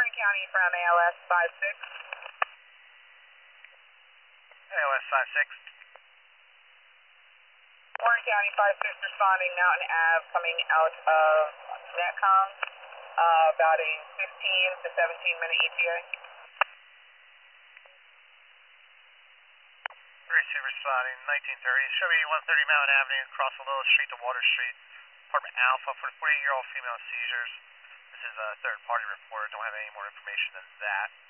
Warren County from ALS 56. ALS 56. Warren County 56 responding, Mountain Ave coming out of Netcom, about a 15 to 17 minute ETA. 32 responding, 1930. Show me 130 Mountain Avenue, across the Little Street to Water Street. Apartment Alpha for 48-year-old female seizures. This is a third party report, don't have any more information than that.